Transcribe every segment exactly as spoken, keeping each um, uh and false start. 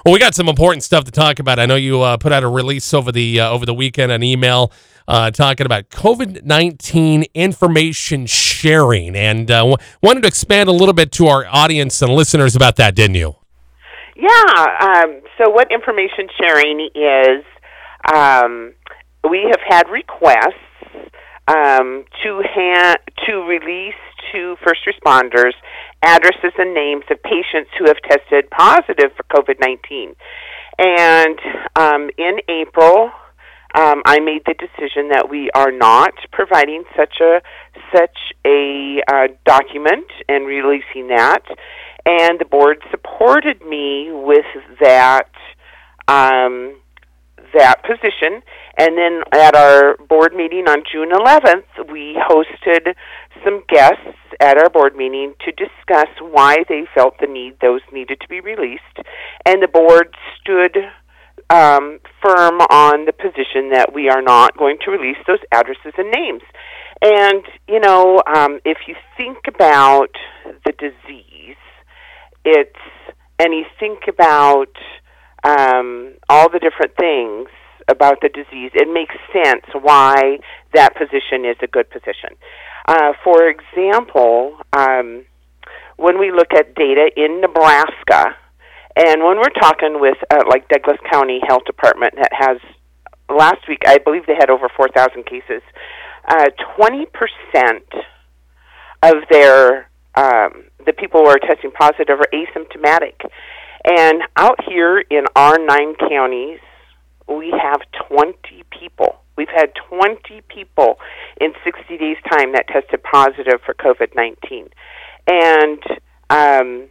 Well, we got some important stuff to talk about. I know you uh, put out a release over the uh, over the weekend, an email uh, talking about COVID nineteen information sharing, and uh, w- wanted to expand a little bit to our audience and listeners about that, didn't you? Yeah. Um, so what information sharing is, um, we have had requests um, to ha- to release to first responders addresses and names of patients who have tested positive for COVID nineteen. And um, in April, um, I made the decision that we are not providing such a such a uh, document and releasing that. And the board supported me with that um, that position. And then at our board meeting on June eleventh, we hosted some guests at our board meeting to discuss why they felt the need those needed to be released. And the board stood um, firm on the position that we are not going to release those addresses and names. And, you know, um, if you think about the disease, it's, and you think about um, all the different things about the disease, it makes sense why that position is a good position. Uh, for example, um, when we look at data in Nebraska, and when we're talking with uh, like Douglas County Health Department that has, last week I believe they had over four thousand cases, uh, twenty percent of their, um, the people who are testing positive are asymptomatic. And out here in our nine counties, we have twenty people. We've had twenty people in sixty days' time that tested positive for COVID nineteen. And um,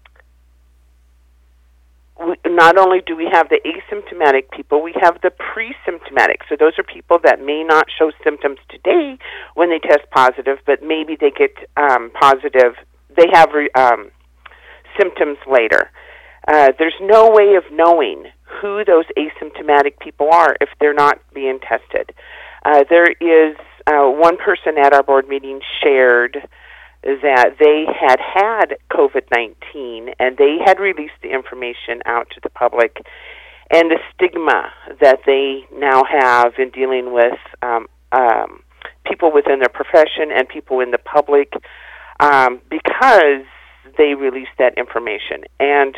we, not only do we have the asymptomatic people, we have the pre-symptomatic. So those are people that may not show symptoms today when they test positive, but maybe they get um, positive. They have um, symptoms later. Uh, there's no way of knowing who those asymptomatic people are if they're not being tested. Uh, there is uh, one person at our board meeting shared that they had had COVID nineteen and they had released the information out to the public, and the stigma that they now have in dealing with um, um, people within their profession and people in the public um, because they released that information. And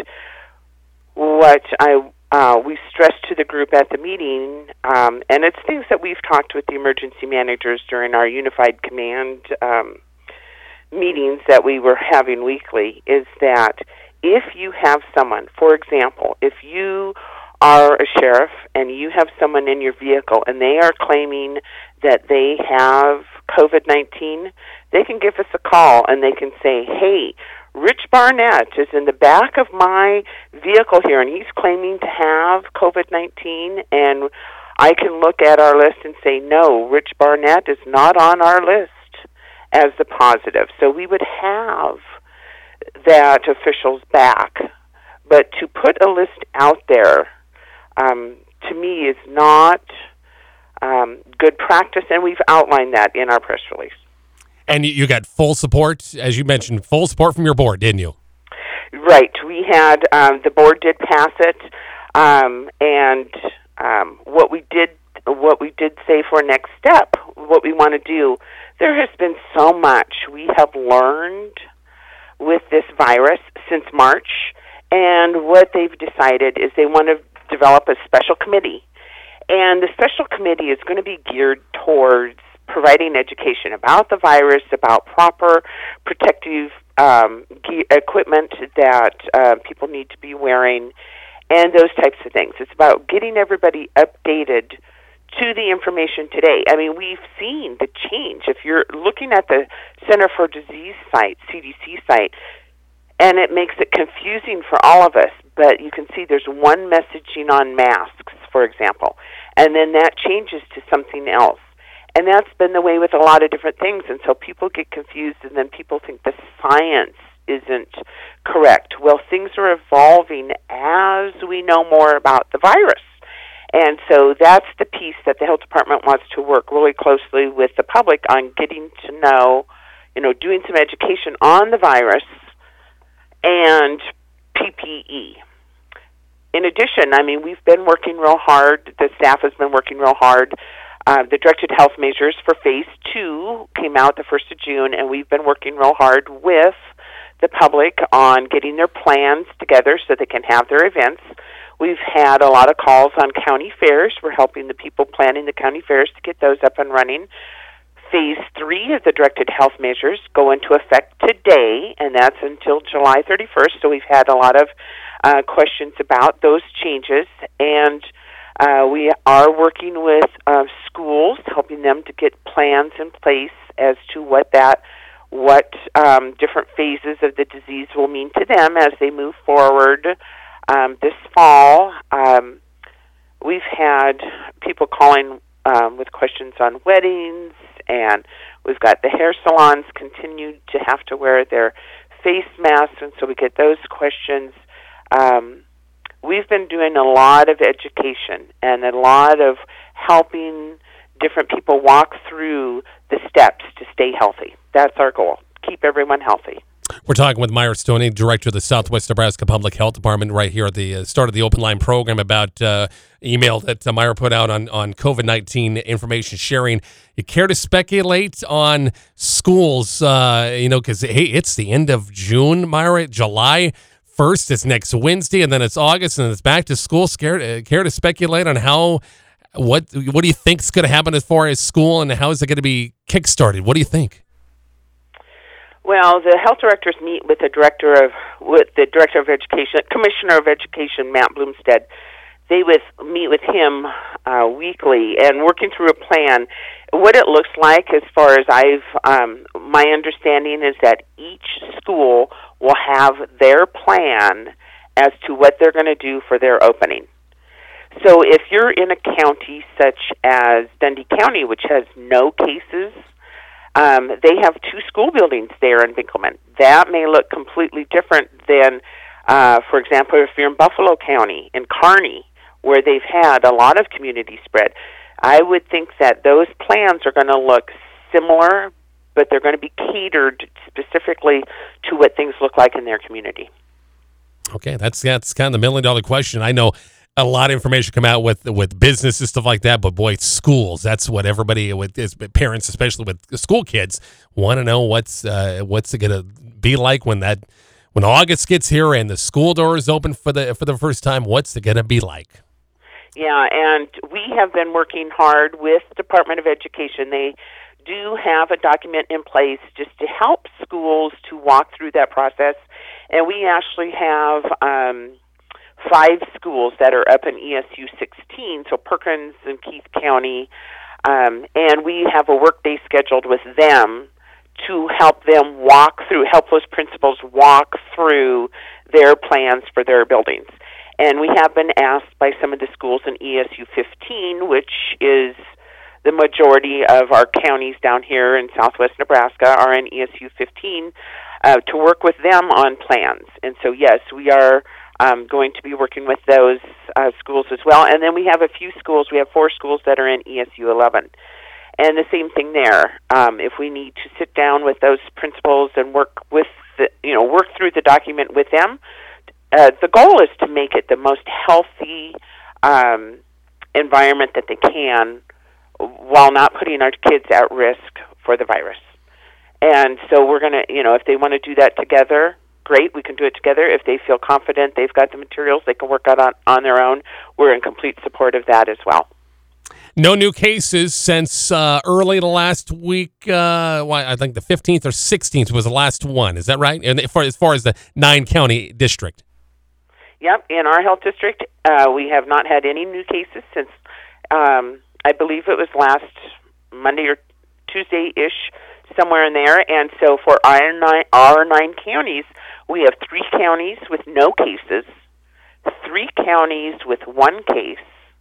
what I uh, we stressed to the group at the meeting, um, and it's things that we've talked with the emergency managers during our unified command um, meetings that we were having weekly, is that if you have someone, for example, if you are a sheriff and you have someone in your vehicle and they are claiming that they have COVID nineteen, they can give us a call and they can say, hey, Rich Barnett is in the back of my vehicle here, and he's claiming to have COVID nineteen, and I can look at our list and say, no, Rich Barnett is not on our list as the positive. So we would have that officials back. But to put a list out there, um, to me, is not um, good practice, and we've outlined that in our press release. And you got full support, as you mentioned, full support from your board, didn't you? Right. We had, um, the board did pass it, um, and um, what we did what we did say for next step, what we want to do, there has been so much we have learned with this virus since March, and what they've decided is they want to develop a special committee. And the special committee is going to be geared towards providing education about the virus, about proper protective um, ge- equipment that uh, people need to be wearing, and those types of things. It's about getting everybody updated to the information today. I mean, we've seen the change. If you're looking at the Center for Disease site, C D C site, and it makes it confusing for all of us, but you can see there's one messaging on masks, for example, and then that changes to something else. And that's been the way with a lot of different things, and so people get confused, and then people think the science isn't correct. Well, things are evolving as we know more about the virus. And so that's the piece that the health department wants to work really closely with the public on, getting to know, you know, doing some education on the virus and P P E. in addition, I mean, we've been working real hard. The staff has been working real hard. Uh, the directed health measures for phase two came out the first of June, and we've been working real hard with the public on getting their plans together so they can have their events. We've had a lot of calls on county fairs. We're helping the people planning the county fairs to get those up and running. Phase three of the directed health measures go into effect today, and that's until July thirty-first. So we've had a lot of uh, questions about those changes, and uh, we are working with uh, schools, helping them to get plans in place as to what that, what um, different phases of the disease will mean to them as they move forward. Um, this fall, um, we've had people calling um, with questions on weddings, and we've got the hair salons continue to have to wear their face masks, and so we get those questions. Um, we've been doing a lot of education and a lot of helping different people walk through the steps to stay healthy. That's our goal, keep everyone healthy. We're talking with Myra Stoney, Director of the Southwest Nebraska Public Health Department, right here at the uh, start of the Open Line program about uh, email that uh, Myra put out on, on COVID nineteen information sharing. You care to speculate on schools, uh, you know, because, hey, it's the end of June, Myra, July first, it's next Wednesday, and then it's August, and it's back to school. Care, uh, care to speculate on how, what, what do you think is going to happen as far as school, and how is it going to be kickstarted? What do you think? Well, the health directors meet with the director of with the director of education, commissioner of education, Matt Bloomstead. They with meet with him uh, weekly and working through a plan. What it looks like, as far as I've um, my understanding, is that each school will have their plan as to what they're going to do for their opening. So, if you're in a county such as Dundee County, which has no cases, Um, they have two school buildings there in Winkelman. That may look completely different than, uh, for example, if you're in Buffalo County, in Kearney, where they've had a lot of community spread. I would think that those plans are going to look similar, but they're going to be catered specifically to what things look like in their community. Okay, that's that's kind of the million dollar question. I know a lot of information come out with with businesses, stuff like that, but boy, schools, that's what everybody, with is, parents, especially with school kids, want to know what's uh, what's it going to be like when that when August gets here and the school doors open for the for the first time. What's it going to be like? Yeah, and we have been working hard with Department of Education. They do have a document in place just to help schools to walk through that process, and we actually have um, five schools that are up in E S U sixteen, so Perkins and Keith County, um, and we have a work day scheduled with them to help them walk through, help those principals walk through their plans for their buildings. And we have been asked by some of the schools in E S U fifteen, which is the majority of our counties down here in southwest Nebraska are in E S U fifteen, uh, to work with them on plans. And so, yes, we are um, going to be working with those uh, schools as well. And then we have a few schools. We have four schools that are in E S U eleven. And the same thing there. Um, if we need to sit down with those principals and work with, the, you know, work through the document with them, uh, the goal is to make it the most healthy um, environment that they can, while not putting our kids at risk for the virus. And so we're going to, you know, if they want to do that together, great, we can do it together. If they feel confident they've got the materials they can work out on, on their own, we're in complete support of that as well. No new cases since uh, early the last week. Uh, well, I think the fifteenth or sixteenth was the last one. Is that right? And as far as, far as the nine-county district. Yep, in our health district, uh, we have not had any new cases since, um, I believe it was last Monday or Tuesday-ish, somewhere in there. And so for our nine, our nine counties, we have three counties with no cases, three counties with one case,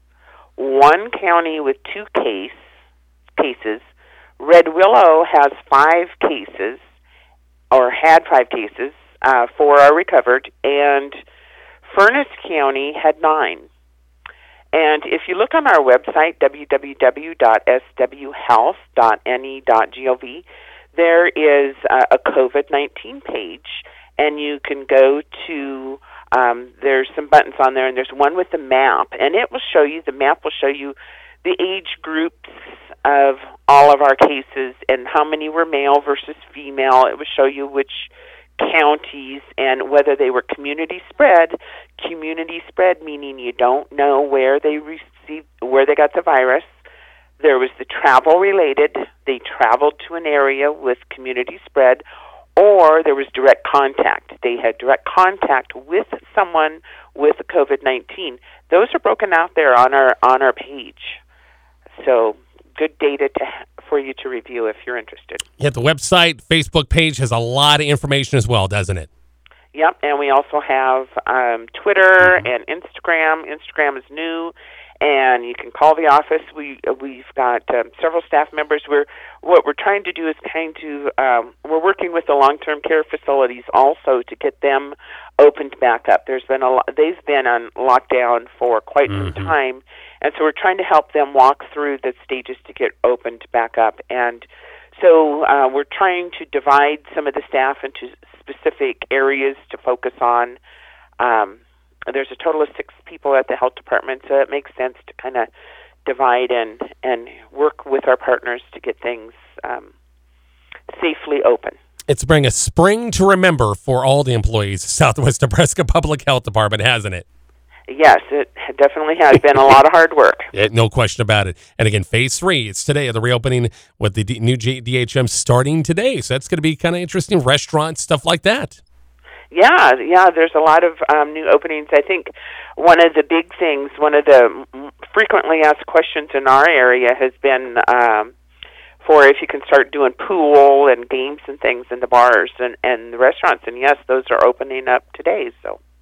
one county with two case cases. Red Willow has five cases, or had five cases. Uh, four are recovered, and Furnace County had nine. And if you look on our website, w w w dot s w health dot n e dot gov, there is uh, a COVID nineteen page, and you can go to Um, there's some buttons on there, and there's one with the map, and it will show you, the map will show you the age groups of all of our cases and how many were male versus female. It will show you which counties and whether they were community spread. Community spread meaning you don't know where they received, where they got the virus. There was the travel related. They traveled to an area with community spread, or there was direct contact. They had direct contact with someone with COVID nineteen. Those are broken out there on our on our page. So good data to for you to review if you're interested. Yeah, the website, Facebook page has a lot of information as well, doesn't it? Yep, and we also have um, Twitter mm-hmm. and Instagram. Instagram is new, and you can call the office. We we've got um, several staff members. We're what we're trying to do is kind of um, we're working with the long-term care facilities also to get them opened back up. There's been a lot, they've been on lockdown for quite mm-hmm. some time, and so we're trying to help them walk through the stages to get opened back up. And so uh, we're trying to divide some of the staff into specific areas to focus on. Um, there's a total of six people at the health department, so it makes sense to kind of divide and, and work with our partners to get things um, safely open. It's bring a spring to remember for all the employees of Southwest Nebraska Public Health Department, hasn't it? Yes, it definitely has been a lot of hard work. Yeah, no question about it. And again, phase three, it's today, the reopening with the D- new G- D H M starting today. So that's going to be kind of interesting. Restaurants, stuff like that. Yeah, yeah, there's a lot of um, new openings. I think one of the big things, one of the frequently asked questions in our area has been um, for if you can start doing pool and games and things in the bars and, and the restaurants. And yes, those are opening up today, so.